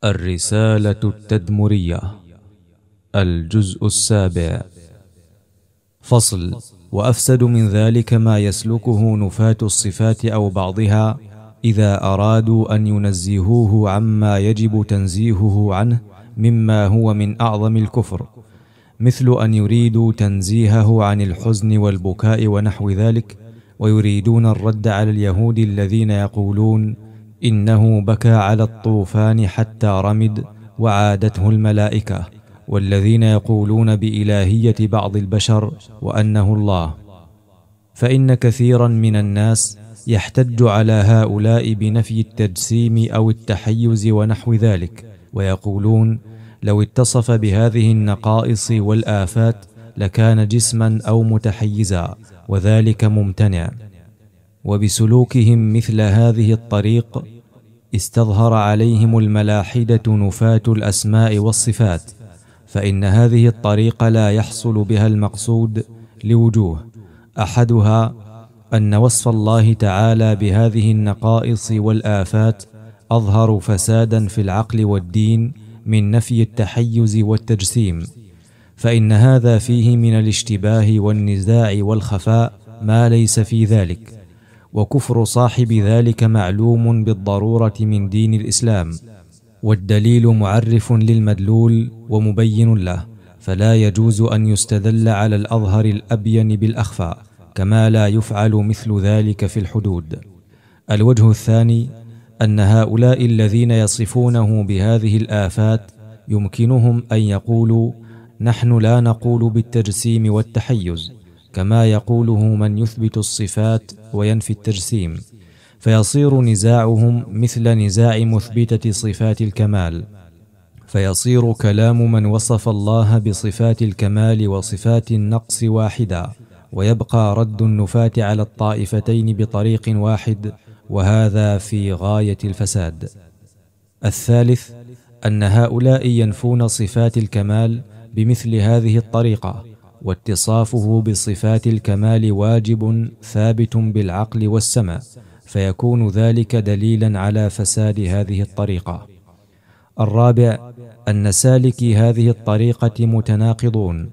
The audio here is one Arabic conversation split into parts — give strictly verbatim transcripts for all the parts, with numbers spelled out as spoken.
الرسالة التدمرية، الجزء السابع. فصل. وأفسد من ذلك ما يسلكه نفاة الصفات أو بعضها إذا أرادوا أن ينزهوه عما يجب تنزيهه عنه مما هو من أعظم الكفر، مثل أن يريدوا تنزيهه عن الحزن والبكاء ونحو ذلك، ويريدون الرد على اليهود الذين يقولون إنه بكى على الطوفان حتى رمد وعادته الملائكة، والذين يقولون بإلهية بعض البشر وأنه الله. فإن كثيرا من الناس يحتج على هؤلاء بنفي التجسيم أو التحيز ونحو ذلك، ويقولون لو اتصف بهذه النقائص والآفات لكان جسما أو متحيزا، وذلك ممتنع. وبسلوكهم مثل هذه الطريق استظهر عليهم الملاحدة نفاة الأسماء والصفات، فإن هذه الطريق لا يحصل بها المقصود لوجوه: أحدها أن وصف الله تعالى بهذه النقائص والآفات أظهر فسادا في العقل والدين من نفي التحيز والتجسيم، فإن هذا فيه من الاشتباه والنزاع والخفاء ما ليس في ذلك، وكفر صاحب ذلك معلوم بالضرورة من دين الإسلام، والدليل معرف للمدلول ومبين له، فلا يجوز أن يستدل على الأظهر الأبين بالأخفى، كما لا يفعل مثل ذلك في الحدود. الوجه الثاني أن هؤلاء الذين يصفونه بهذه الآفات يمكنهم أن يقولوا نحن لا نقول بالتجسيم والتحيز، كما يقوله من يثبت الصفات وينفي التجسيم، فيصير نزاعهم مثل نزاع مثبتة صفات الكمال، فيصير كلام من وصف الله بصفات الكمال وصفات النقص واحدا، ويبقى رد النفاة على الطائفتين بطريق واحد، وهذا في غاية الفساد. الثالث أن هؤلاء ينفون صفات الكمال بمثل هذه الطريقة، واتصافه بصفات الكمال واجب ثابت بالعقل والسمع، فيكون ذلك دليلا على فساد هذه الطريقة. الرابع أن سالكي هذه الطريقة متناقضون،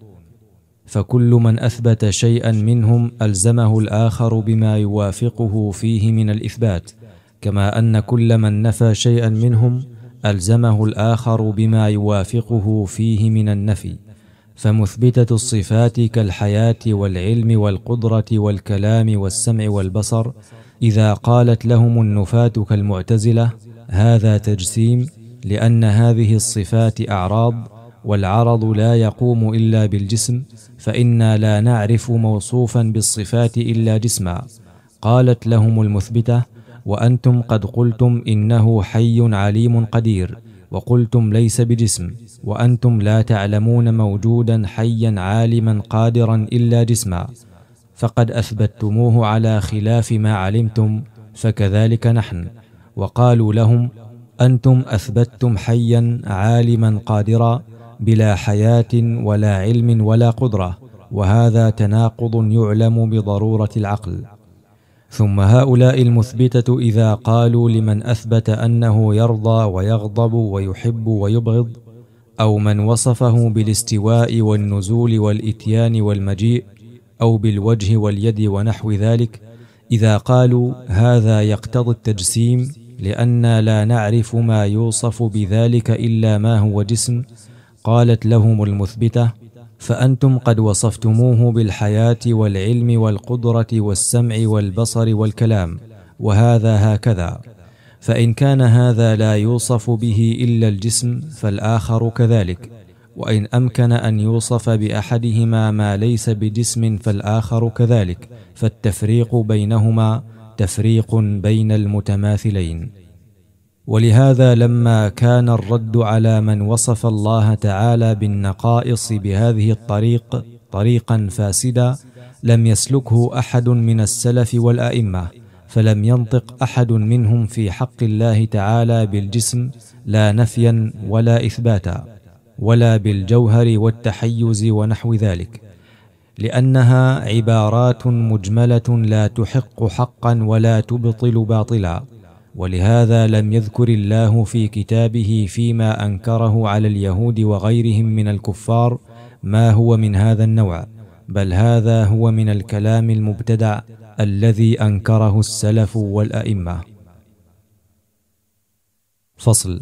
فكل من أثبت شيئا منهم ألزمه الآخر بما يوافقه فيه من الإثبات، كما أن كل من نفى شيئا منهم ألزمه الآخر بما يوافقه فيه من النفي. فمثبتة الصفات كالحياة والعلم والقدرة والكلام والسمع والبصر إذا قالت لهم النفاة كالمعتزلة هذا تجسيم، لأن هذه الصفات أعراض، والعرض لا يقوم إلا بالجسم، فإنا لا نعرف موصوفا بالصفات إلا جسما. قالت لهم المثبتة وأنتم قد قلتم إنه حي عليم قدير، وقلتم ليس بجسم، وأنتم لا تعلمون موجودا حيا عالما قادرا إلا جسما، فقد أثبتتموه على خلاف ما علمتم، فكذلك نحن. وقالوا لهم أنتم أثبتتم حيا عالما قادرا بلا حياة ولا علم ولا قدرة، وهذا تناقض يعلم بضرورة العقل. ثم هؤلاء المثبتة إذا قالوا لمن أثبت أنه يرضى ويغضب ويحب ويبغض، أو من وصفه بالاستواء والنزول والإتيان والمجيء، أو بالوجه واليد ونحو ذلك، إذا قالوا هذا يقتضي التجسيم لأننا لا نعرف ما يوصف بذلك إلا ما هو جسم، قالت لهم المثبتة فأنتم قد وصفتموه بالحياة والعلم والقدرة والسمع والبصر والكلام، وهذا هكذا، فإن كان هذا لا يوصف به إلا الجسم فالآخر كذلك، وإن أمكن أن يوصف بأحدهما ما ليس بجسم فالآخر كذلك، فالتفريق بينهما تفريق بين المتماثلين. ولهذا لما كان الرد على من وصف الله تعالى بالنقائص بهذه الطريق طريقا فاسدا لم يسلكه أحد من السلف والأئمة، فلم ينطق أحد منهم في حق الله تعالى بالجسم لا نفيا ولا إثباتا، ولا بالجوهر والتحيز ونحو ذلك، لأنها عبارات مجملة لا تحق حقا ولا تبطل باطلا، ولهذا لم يذكر الله في كتابه فيما أنكره على اليهود وغيرهم من الكفار ما هو من هذا النوع، بل هذا هو من الكلام المبتدع الذي أنكره السلف والأئمة. فصل.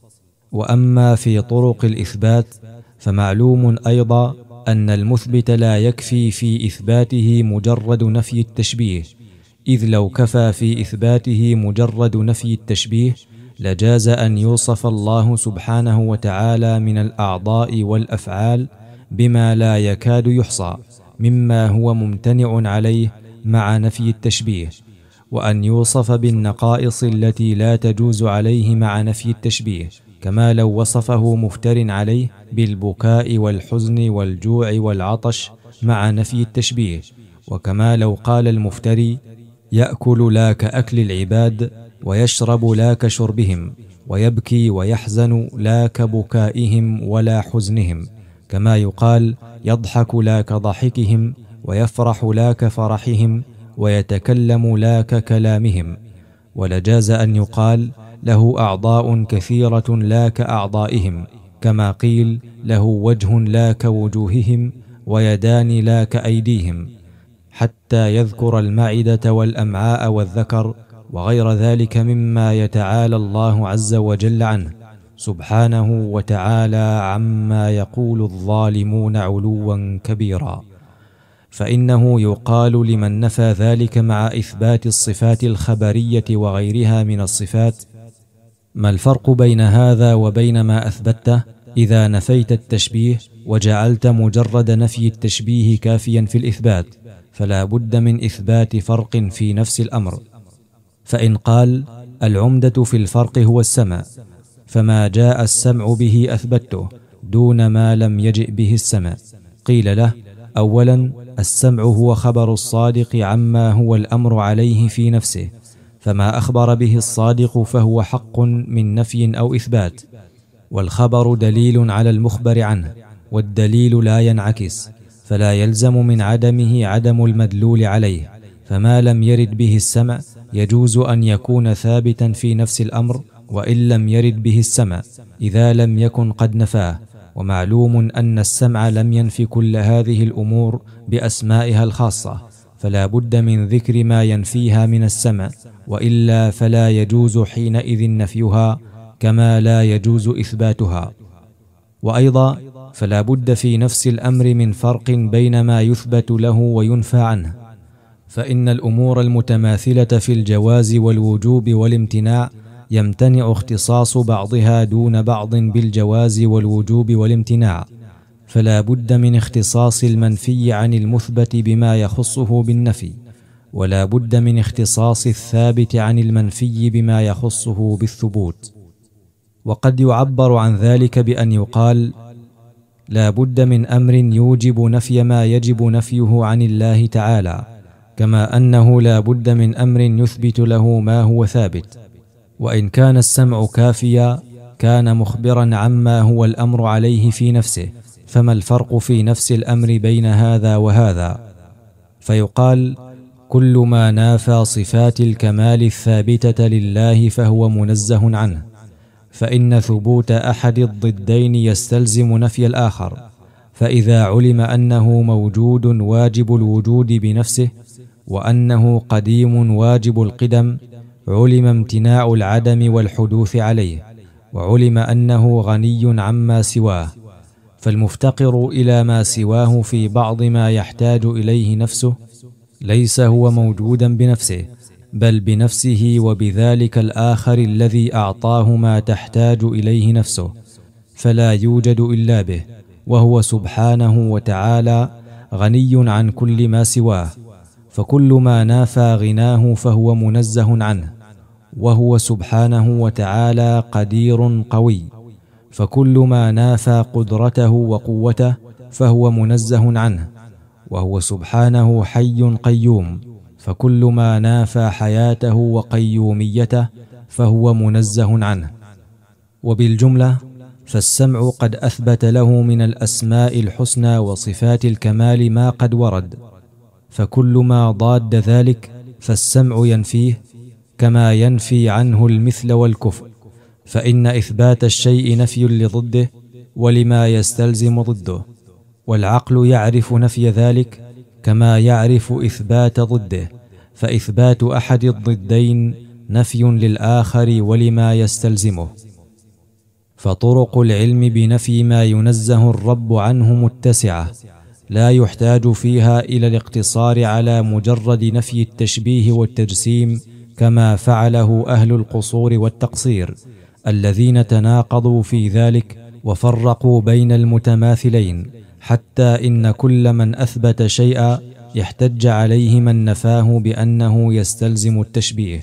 وأما في طرق الإثبات فمعلوم أيضا أن المثبت لا يكفي في إثباته مجرد نفي التشبيه، إذ لو كفى في إثباته مجرد نفي التشبيه لجاز أن يوصف الله سبحانه وتعالى من الأعضاء والأفعال بما لا يكاد يحصى مما هو ممتنع عليه مع نفي التشبيه، وأن يوصف بالنقائص التي لا تجوز عليه مع نفي التشبيه، كما لو وصفه مفتر عليه بالبكاء والحزن والجوع والعطش مع نفي التشبيه، وكما لو قال المفتري يأكل لا كأكل العباد ويشرب لا كشربهم ويبكي ويحزن لا كبكائهم ولا حزنهم، كما يقال يضحك لا كضحكهم ويفرح لا كفرحهم ويتكلم لا ككلامهم. ولجاز أن يقال له أعضاء كثيرة لا كأعضائهم، كما قيل له وجه لا كوجوههم ويدان لا كأيديهم، حتى يذكر المعدة والأمعاء والذكر وغير ذلك مما يتعالى الله عز وجل عنه سبحانه وتعالى عما يقول الظالمون علوا كبيرا. فإنه يقال لمن نفى ذلك مع إثبات الصفات الخبرية وغيرها من الصفات: ما الفرق بين هذا وبين ما أثبته إذا نفيت التشبيه وجعلت مجرد نفي التشبيه كافيا في الإثبات؟ فلا بد من إثبات فرق في نفس الأمر. فإن قال العمدة في الفرق هو السمع، فما جاء السمع به أثبته دون ما لم يجئ به السمع، قيل له: أولا السمع هو خبر الصادق عما هو الأمر عليه في نفسه، فما أخبر به الصادق فهو حق من نفي أو إثبات، والخبر دليل على المخبر عنه، والدليل لا ينعكس، فلا يلزم من عدمه عدم المدلول عليه، فما لم يرد به السمع يجوز أن يكون ثابتا في نفس الأمر وإن لم يرد به السمع إذا لم يكن قد نفاه. ومعلوم أن السمع لم ينفي كل هذه الأمور بأسمائها الخاصة، فلا بد من ذكر ما ينفيها من السمع، وإلا فلا يجوز حينئذ نفيها كما لا يجوز إثباتها. وأيضا فلا بد في نفس الأمر من فرق بين ما يثبت له وينفى عنه، فإن الأمور المتماثلة في الجواز والوجوب والامتناع يمتنع اختصاص بعضها دون بعض بالجواز والوجوب والامتناع، فلا بد من اختصاص المنفي عن المثبت بما يخصه بالنفي، ولا بد من اختصاص الثابت عن المنفي بما يخصه بالثبوت. وقد يعبر عن ذلك بأن يقال: لا بد من أمر يوجب نفي ما يجب نفيه عن الله تعالى، كما أنه لا بد من أمر يثبت له ما هو ثابت. وإن كان السمع كافيا كان مخبرا عما هو الأمر عليه في نفسه، فما الفرق في نفس الأمر بين هذا وهذا؟ فيقال: كل ما نافى صفات الكمال الثابتة لله فهو منزه عنه، فإن ثبوت أحد الضدين يستلزم نفي الآخر، فإذا علم أنه موجود واجب الوجود بنفسه وأنه قديم واجب القدم علم امتناع العدم والحدوث عليه، وعلم أنه غني عما سواه، فالمفتقر إلى ما سواه في بعض ما يحتاج إليه نفسه ليس هو موجودا بنفسه، بل بنفسه وبذلك الآخر الذي أعطاه ما تحتاج إليه نفسه، فلا يوجد إلا به، وهو سبحانه وتعالى غني عن كل ما سواه، فكل ما نافى غناه فهو منزه عنه، وهو سبحانه وتعالى قدير قوي، فكل ما نافى قدرته وقوته فهو منزه عنه، وهو سبحانه حي قيوم، فكل ما نافى حياته وقيوميته فهو منزه عنه. وبالجملة فالسمع قد أثبت له من الأسماء الحسنى وصفات الكمال ما قد ورد، فكل ما ضاد ذلك فالسمع ينفيه، كما ينفي عنه المثل والكفء، فإن إثبات الشيء نفي لضده ولما يستلزم ضده، والعقل يعرف نفي ذلك كما يعرف إثبات ضده، فإثبات أحد الضدين نفي للآخر ولما يستلزمه. فطرق العلم بنفي ما ينزه الرب عنه متسعة، لا يحتاج فيها إلى الاقتصار على مجرد نفي التشبيه والتجسيم كما فعله أهل القصور والتقصير الذين تناقضوا في ذلك وفرقوا بين المتماثلين، حتى إن كل من أثبت شيئا يحتج عليه من نفاه بأنه يستلزم التشبيه.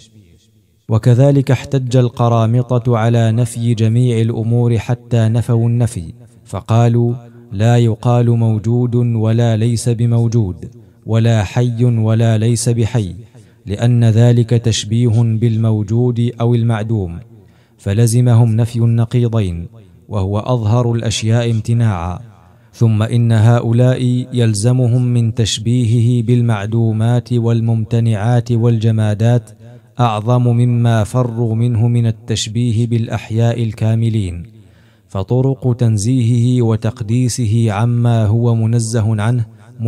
وكذلك احتج القرامطة على نفي جميع الأمور حتى نفوا النفي، فقالوا: لا يقال موجود ولا ليس بموجود، ولا حي ولا ليس بحي، لأن ذلك تشبيه بالموجود أو المعدوم، فلزمهم نفي النقيضين، وهو أظهر الأشياء امتناعا. ثم إن هؤلاء يلزمهم من تشبيهه بالمعدومات والممتنعات والجمادات أعظم مما فروا منه من التشبيه بالأحياء الكاملين. فطرق تنزيهه وتقديسه عما هو منزه عنه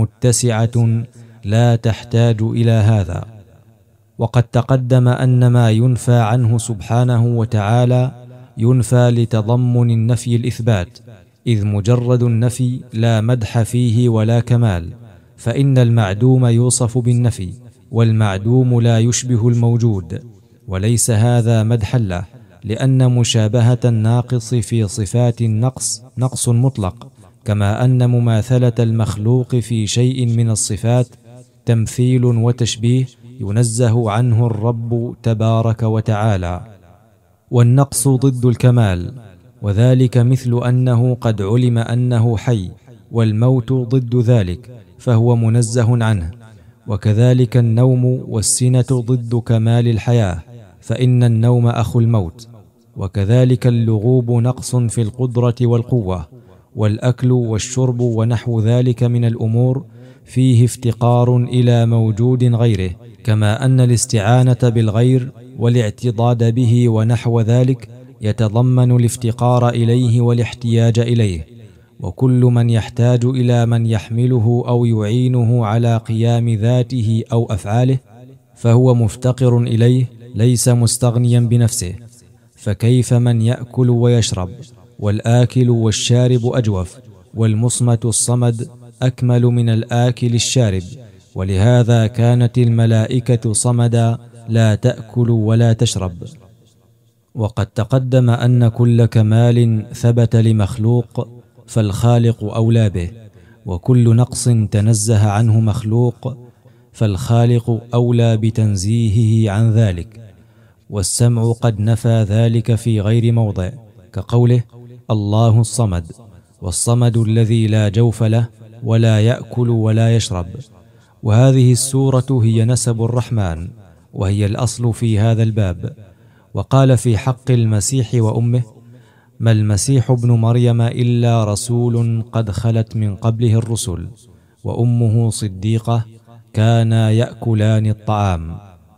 متسعة لا تحتاج إلى هذا. وقد تقدم أن ما ينفى عنه سبحانه وتعالى ينفى لتضمن النفي الإثبات، إذ مجرد النفي لا مدح فيه ولا كمال، فإن المعدوم يوصف بالنفي، والمعدوم لا يشبه الموجود، وليس هذا مدحا له، لأن مشابهة الناقص في صفات النقص نقص مطلق، كما أن مماثلة المخلوق في شيء من الصفات تمثيل وتشبيه ينزه عنه الرب تبارك وتعالى. والنقص ضد الكمال، وذلك مثل أنه قد علم أنه حي، والموت ضد ذلك فهو منزه عنه. وكذلك النوم والسنة ضد كمال الحياة، فإن النوم أخو الموت. وكذلك اللغوب نقص في القدرة والقوة، والأكل والشرب ونحو ذلك من الأمور فيه افتقار إلى موجود غيره، كما أن الاستعانة بالغير والاعتضاد به ونحو ذلك يتضمن الافتقار إليه والاحتياج إليه. وكل من يحتاج إلى من يحمله أو يعينه على قيام ذاته أو أفعاله فهو مفتقر إليه، ليس مستغنيا بنفسه. فكيف من يأكل ويشرب، والآكل والشارب أجوف، والمصمت الصمد أكمل من الآكل الشارب، ولهذا كانت الملائكة صمدا لا تأكل ولا تشرب. وقد تقدم أن كل كمال ثبت لمخلوق فالخالق أولى به، وكل نقص تنزه عنه مخلوق فالخالق أولى بتنزيهه عن ذلك. والسمع قد نفى ذلك في غير موضع، كقوله: الله الصمد، والصمد الذي لا جوف له ولا يأكل ولا يشرب. وهذه السورة هي نسب الرحمن، وهي الأصل في هذا الباب. وقال في حق المسيح وأمه: ما المسيح ابن مريم إلا رسول قد خلت من قبله الرسل، وأمه صديقة، كانا يأكلان الطعام.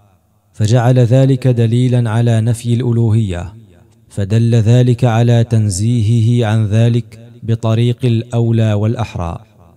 فجعل ذلك دليلا على نفي الألوهية، فدل ذلك على تنزيهه عن ذلك بطريق الأولى والأحرى.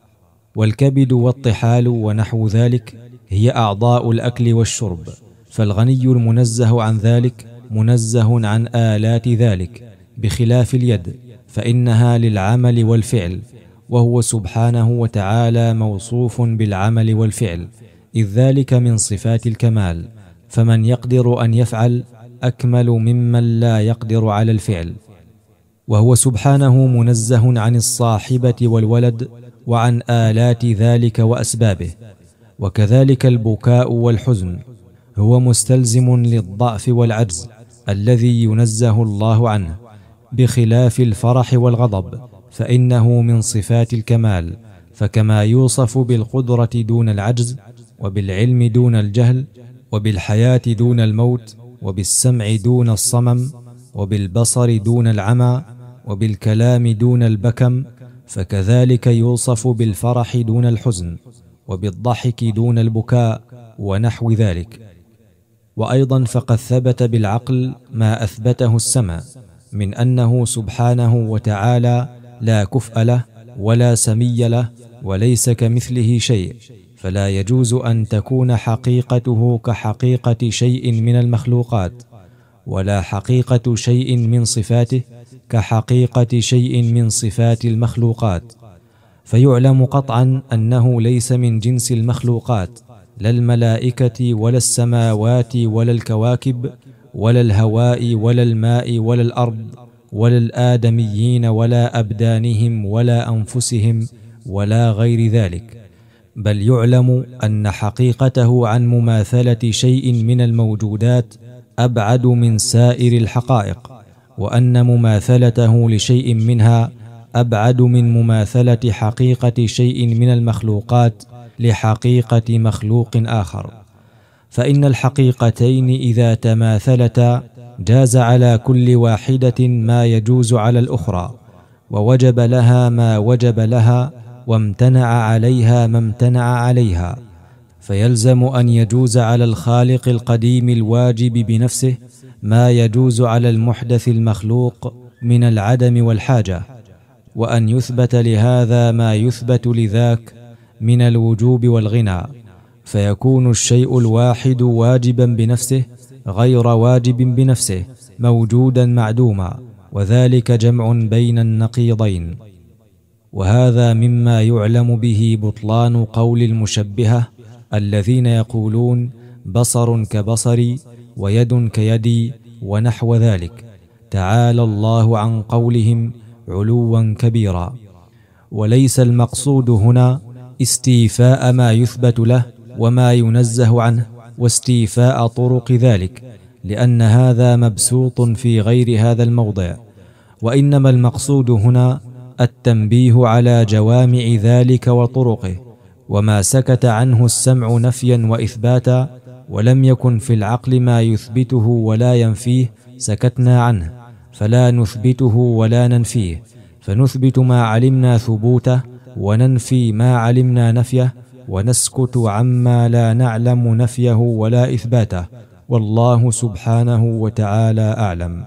والكبد والطحال ونحو ذلك هي أعضاء الأكل والشرب، فالغني المنزه عن ذلك منزه عن آلات ذلك، بخلاف اليد فإنها للعمل والفعل، وهو سبحانه وتعالى موصوف بالعمل والفعل، إذ ذلك من صفات الكمال. فمن يقدر أن يفعل أكمل ممن لا يقدر على الفعل. وهو سبحانه منزه عن الصاحبة والولد وعن آلات ذلك وأسبابه. وكذلك البكاء والحزن هو مستلزم للضعف والعجز الذي ينزه الله عنه، بخلاف الفرح والغضب فإنه من صفات الكمال. فكما يوصف بالقدرة دون العجز، وبالعلم دون الجهل، وبالحياة دون الموت، وبالسمع دون الصمم، وبالبصر دون العمى، وبالكلام دون البكم، فكذلك يوصف بالفرح دون الحزن، وبالضحك دون البكاء ونحو ذلك. وأيضا فقد ثبت بالعقل ما أثبته السمع من أنه سبحانه وتعالى لا كفء له ولا سمي له وليس كمثله شيء، فلا يجوز أن تكون حقيقته كحقيقة شيء من المخلوقات، ولا حقيقة شيء من صفاته كحقيقة شيء من صفات المخلوقات. فيعلم قطعا أنه ليس من جنس المخلوقات، لا الملائكة ولا السماوات ولا الكواكب ولا الهواء ولا الماء ولا الأرض ولا الآدميين ولا أبدانهم ولا أنفسهم ولا غير ذلك، بل يعلم أن حقيقته عن مماثلة شيء من الموجودات أبعد من سائر الحقائق، وأن مماثلته لشيء منها أبعد من مماثلة حقيقة شيء من المخلوقات لحقيقة مخلوق آخر. فإن الحقيقتين إذا تماثلتا جاز على كل واحدة ما يجوز على الأخرى، ووجب لها ما وجب لها، وامتنع عليها ما امتنع عليها. فيلزم أن يجوز على الخالق القديم الواجب بنفسه ما يجوز على المحدث المخلوق من العدم والحاجة، وأن يثبت لهذا ما يثبت لذاك من الوجوب والغنى، فيكون الشيء الواحد واجبا بنفسه غير واجب بنفسه، موجودا معدوما، وذلك جمع بين النقيضين. وهذا مما يعلم به بطلان قول المشبهة الذين يقولون بصر كبصري ويد كيدي ونحو ذلك، تعالى الله عن قولهم علوا كبيرا. وليس المقصود هنا استيفاء ما يثبت له وما ينزه عنه واستيفاء طرق ذلك، لأن هذا مبسوط في غير هذا الموضع، وإنما المقصود هنا التنبيه على جوامع ذلك وطرقه، وما سكت عنه السمع نفيا وإثباتا ولم يكن في العقل ما يثبته ولا ينفيه سكتنا عنه، فلا نثبته ولا ننفيه، فنثبت ما علمنا ثبوته وننفي ما علمنا نفيه، ونسكت عما لا نعلم نفيه ولا إثباته، والله سبحانه وتعالى أعلم.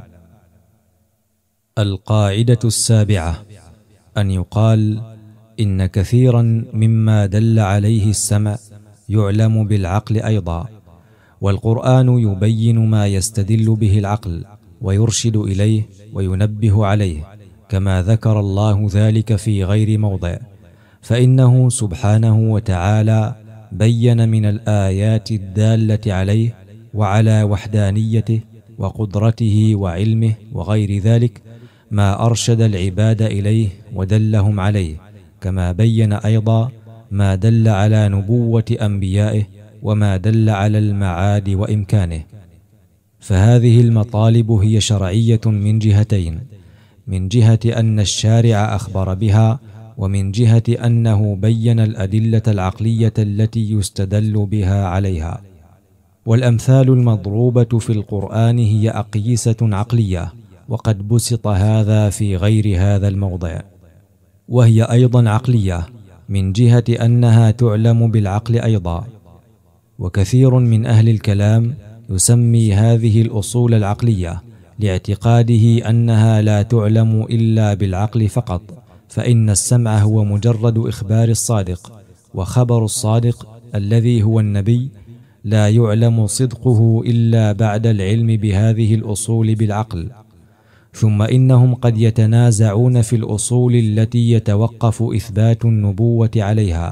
القاعدة السابعة: أن يقال إن كثيرا مما دل عليه السمع يعلم بالعقل أيضا، والقرآن يبين ما يستدل به العقل ويرشد إليه وينبه عليه، كما ذكر الله ذلك في غير موضع، فإنه سبحانه وتعالى بين من الآيات الدالة عليه وعلى وحدانيته وقدرته وعلمه وغير ذلك ما أرشد العباد إليه ودلهم عليه، كما بين أيضا ما دل على نبوة أنبيائه وما دل على المعاد وإمكانه. فهذه المطالب هي شرعية من جهتين: من جهة أن الشارع أخبر بها، ومن جهة أنه بين الأدلة العقلية التي يستدل بها عليها. والأمثال المضروبة في القرآن هي أقيسة عقلية، وقد بسط هذا في غير هذا الموضع، وهي أيضا عقلية من جهة أنها تعلم بالعقل أيضا. وكثير من أهل الكلام يسمي هذه الأصول العقلية لاعتقاده أنها لا تعلم إلا بالعقل فقط، فإن السمع هو مجرد إخبار الصادق، وخبر الصادق الذي هو النبي لا يعلم صدقه إلا بعد العلم بهذه الأصول بالعقل. ثم إنهم قد يتنازعون في الأصول التي يتوقف إثبات النبوة عليها،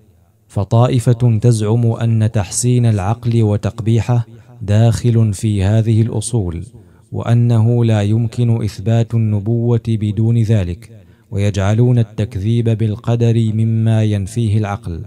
فطائفة تزعم أن تحسين العقل وتقبيحه داخل في هذه الأصول، وأنه لا يمكن إثبات النبوة بدون ذلك، ويجعلون التكذيب بالقدر مما ينفيه العقل.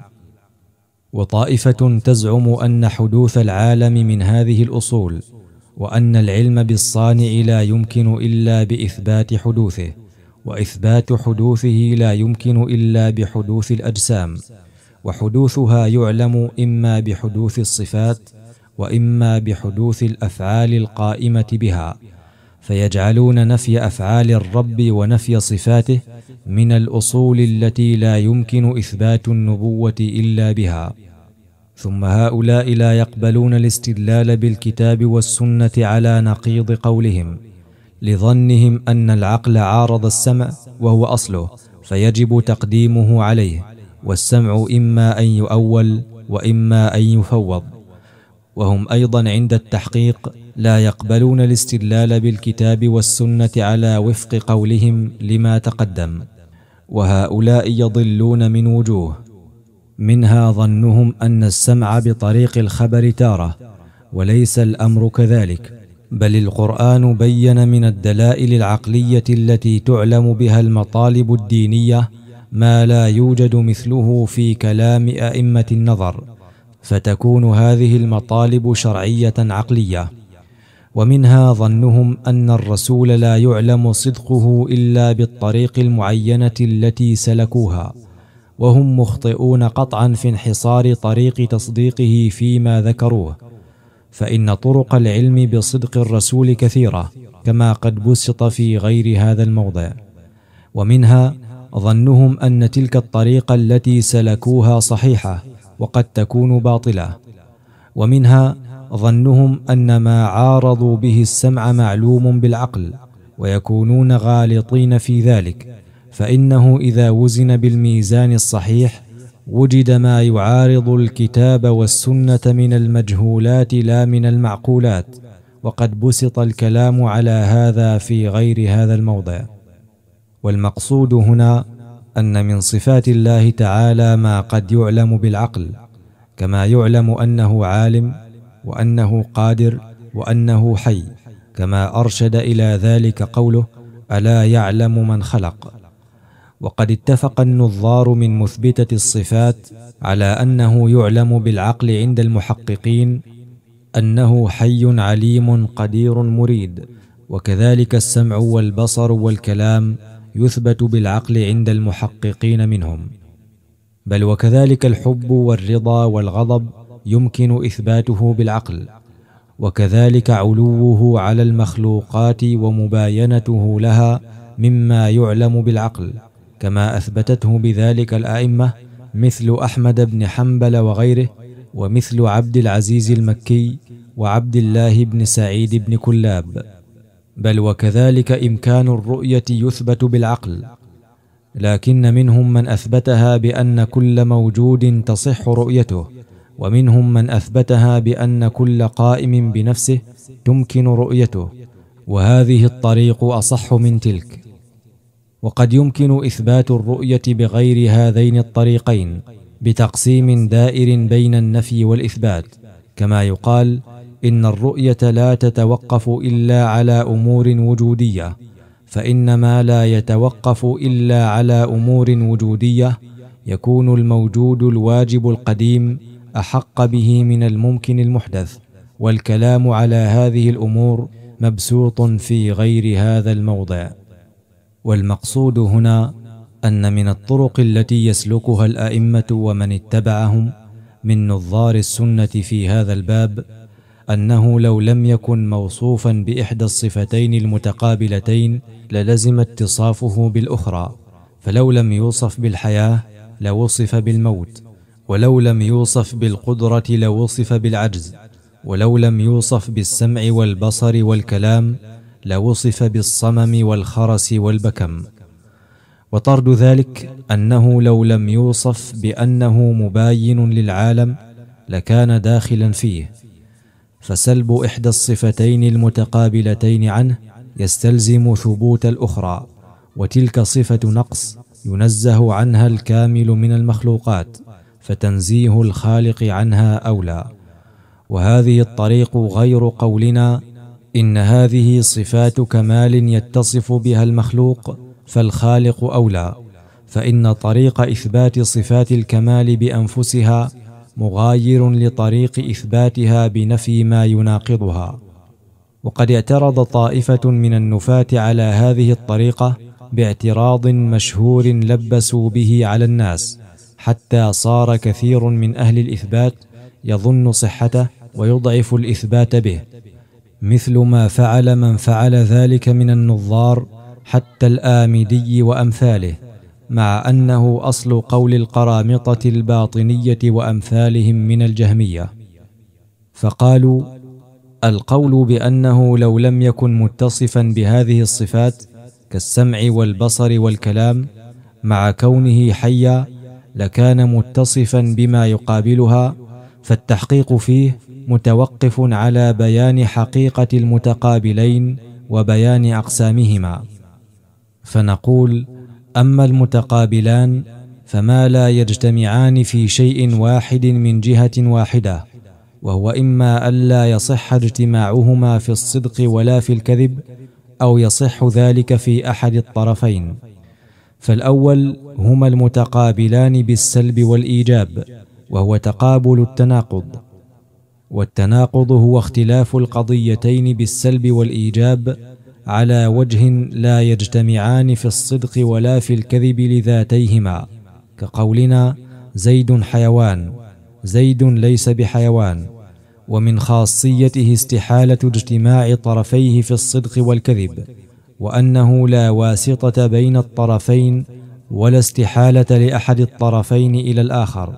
وطائفة تزعم أن حدوث العالم من هذه الأصول، وأن العلم بالصانع لا يمكن إلا بإثبات حدوثه، وإثبات حدوثه لا يمكن إلا بحدوث الأجسام، وحدوثها يعلم إما بحدوث الصفات وإما بحدوث الأفعال القائمة بها، فيجعلون نفي أفعال الرب ونفي صفاته من الأصول التي لا يمكن إثبات النبوة إلا بها. ثم هؤلاء لا يقبلون الاستدلال بالكتاب والسنة على نقيض قولهم، لظنهم أن العقل عارض السمع وهو أصله فيجب تقديمه عليه، والسمع إما أن يؤول وإما أن يفوض. وهم أيضا عند التحقيق لا يقبلون الاستدلال بالكتاب والسنة على وفق قولهم لما تقدم. وهؤلاء يضلون من وجوه، منها ظنهم أن السمع بطريق الخبر تارة، وليس الأمر كذلك، بل القرآن بين من الدلائل العقلية التي تعلم بها المطالب الدينية ما لا يوجد مثله في كلام أئمة النظر، فتكون هذه المطالب شرعية عقلية. ومنها ظنهم أن الرسول لا يعلم صدقه إلا بالطريق المعينة التي سلكوها، وهم مخطئون قطعا في انحصار طريق تصديقه فيما ذكروه، فإن طرق العلم بصدق الرسول كثيرة كما قد بسط في غير هذا الموضع. ومنها ظنهم أن تلك الطريقة التي سلكوها صحيحة وقد تكون باطلة. ومنها ظنهم أن ما عارضوا به السمع معلوم بالعقل، ويكونون غالطين في ذلك، فإنه إذا وزن بالميزان الصحيح وجد ما يعارض الكتاب والسنة من المجهولات لا من المعقولات، وقد بسط الكلام على هذا في غير هذا الموضع. والمقصود هنا أن من صفات الله تعالى ما قد يعلم بالعقل، كما يعلم أنه عالم وأنه قادر وأنه حي، كما أرشد إلى ذلك قوله: ألا يعلم من خلق. وقد اتفق النظار من مثبتة الصفات على أنه يعلم بالعقل عند المحققين أنه حي عليم قدير مريد، وكذلك السمع والبصر والكلام يثبت بالعقل عند المحققين منهم، بل وكذلك الحب والرضا والغضب يمكن إثباته بالعقل، وكذلك علوه على المخلوقات ومباينته لها مما يعلم بالعقل، كما أثبتته بذلك الأئمة مثل أحمد بن حنبل وغيره، ومثل عبد العزيز المكي وعبد الله بن سعيد بن كلاب. بل وكذلك إمكان الرؤية يثبت بالعقل، لكن منهم من أثبتها بأن كل موجود تصح رؤيته، ومنهم من أثبتها بأن كل قائم بنفسه تمكن رؤيته، وهذه الطريق أصح من تلك. وقد يمكن إثبات الرؤية بغير هذين الطريقين بتقسيم دائر بين النفي والإثبات، كما يقال: إن الرؤية لا تتوقف إلا على أمور وجودية، فإن ما لا يتوقف إلا على أمور وجودية يكون الموجود الواجب القديم أحق به من الممكن المحدث، والكلام على هذه الأمور مبسوط في غير هذا الموضع. والمقصود هنا أن من الطرق التي يسلكها الأئمة ومن اتبعهم من نظار السنة في هذا الباب أنه لو لم يكن موصوفا بإحدى الصفتين المتقابلتين للزم اتصافه بالأخرى، فلو لم يوصف بالحياة لوصف بالموت، ولو لم يوصف بالقدرة لوصف بالعجز، ولو لم يوصف بالسمع والبصر والكلام لوصف بالصمم والخرس والبكم. وطرد ذلك أنه لو لم يوصف بأنه مباين للعالم لكان داخلا فيه، فسلب إحدى الصفتين المتقابلتين عنه يستلزم ثبوت الأخرى، وتلك صفة نقص ينزه عنها الكامل من المخلوقات، فتنزيه الخالق عنها أولى. وهذه الطريق غير قولنا إن هذه صفات كمال يتصف بها المخلوق فالخالق أولى، فإن طريق إثبات صفات الكمال بأنفسها مغاير لطريق إثباتها بنفي ما يناقضها. وقد اعترض طائفة من النفاة على هذه الطريقة باعتراض مشهور لبسوا به على الناس، حتى صار كثير من أهل الإثبات يظن صحته ويضعف الإثبات به، مثل ما فعل من فعل ذلك من النظار حتى الآمدي وأمثاله، مع أنه أصل قول القرامطة الباطنية وأمثالهم من الجهمية. فقالوا: القول بأنه لو لم يكن متصفا بهذه الصفات كالسمع والبصر والكلام مع كونه حيا لكان متصفا بما يقابلها، فالتحقيق فيه متوقف على بيان حقيقة المتقابلين وبيان أقسامهما. فنقول: أما المتقابلان فما لا يجتمعان في شيء واحد من جهة واحدة، وهو إما ألا يصح اجتماعهما في الصدق ولا في الكذب، أو يصح ذلك في أحد الطرفين. فالأول هما المتقابلان بالسلب والإيجاب، وهو تقابل التناقض. والتناقض هو اختلاف القضيتين بالسلب والإيجاب على وجه لا يجتمعان في الصدق ولا في الكذب لذاتيهما، كقولنا: زيد حيوان، زيد ليس بحيوان. ومن خاصيته استحالة اجتماع طرفيه في الصدق والكذب، وأنه لا واسطة بين الطرفين ولا استحالة لأحد الطرفين إلى الآخر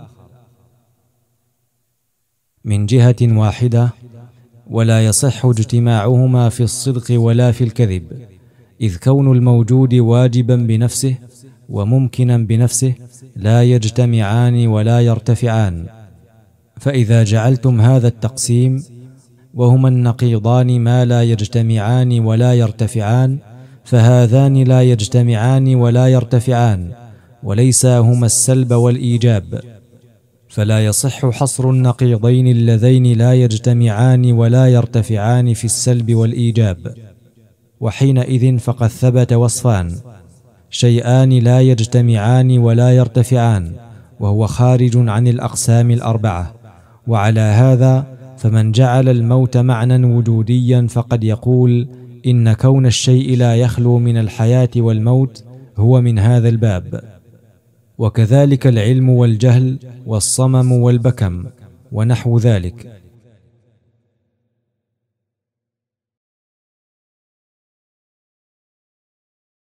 من جهة واحدة، ولا يصح اجتماعهما في الصدق ولا في الكذب، إذ كون الموجود واجبا بنفسه وممكنا بنفسه لا يجتمعان ولا يرتفعان. فإذا جعلتم هذا التقسيم وهما النقيضان ما لا يجتمعان ولا يرتفعان، فهذان لا يجتمعان ولا يرتفعان، وليس هما السلب والإيجاب، فلا يصح حصر النقيضين اللذين لا يجتمعان ولا يرتفعان في السلب والإيجاب. وحينئذ فقد ثبت وصفان: شيئان لا يجتمعان ولا يرتفعان، وهو خارج عن الأقسام الأربعة. وعلى هذا فمن جعل الموت معنى وجوديا فقد يقول إن كون الشيء لا يخلو من الحياة والموت هو من هذا الباب. وكذلك العلم والجهل والصمم والبكم ونحو ذلك،